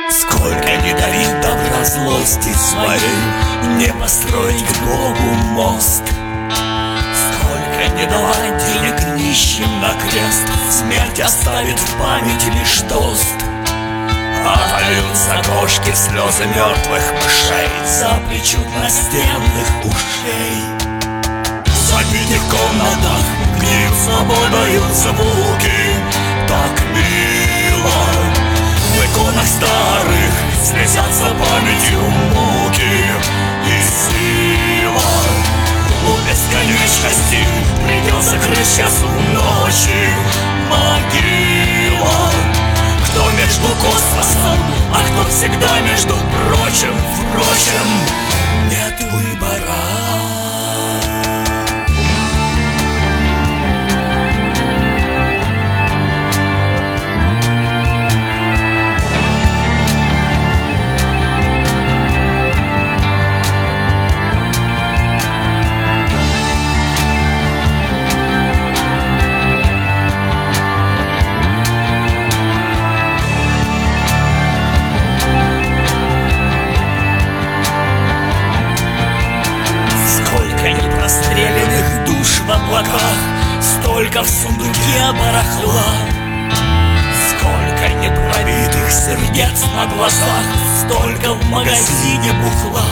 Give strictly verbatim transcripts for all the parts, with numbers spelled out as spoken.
Сколько не дарить добра злости своей, не построить к Богу мост. Сколько не давать денег нищим на крест, смерть оставит в памяти лишь тост. Отольются кошки слезы мертвых мышей за причуд настенных ушей. В забитых комнатах гниют свободою звуки, так мило. В иконах старых слезятся памятью муки и сила. У бесконечности придется крыть часу ночи могила. Кто между космосом, а кто всегда между прочим. Впрочем, нет выбора. Расстрелянных душ в облаках, столько в сундуке барахла. Сколько непробитых сердец на глазах, столько в магазине бухла.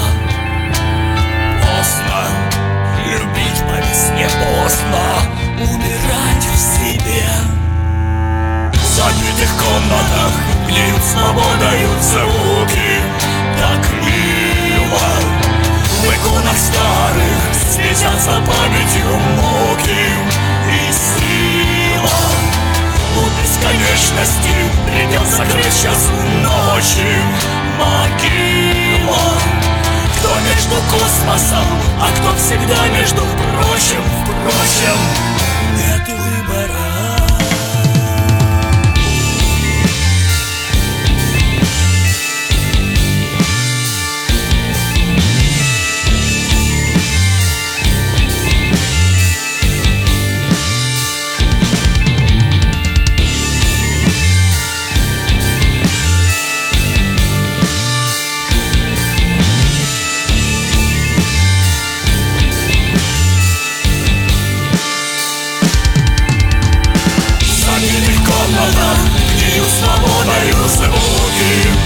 Поздно любить по весне, поздно умирать в себе. В забитых комнатах гниют свободою звуки, так мило. В иконах старых светятся памятью муки и сила. У бесконечности придется крыть часу ночи могила. Кто между космосом, а кто всегда между прочим. Впрочем, нет выбора. Гниют свободою звуки,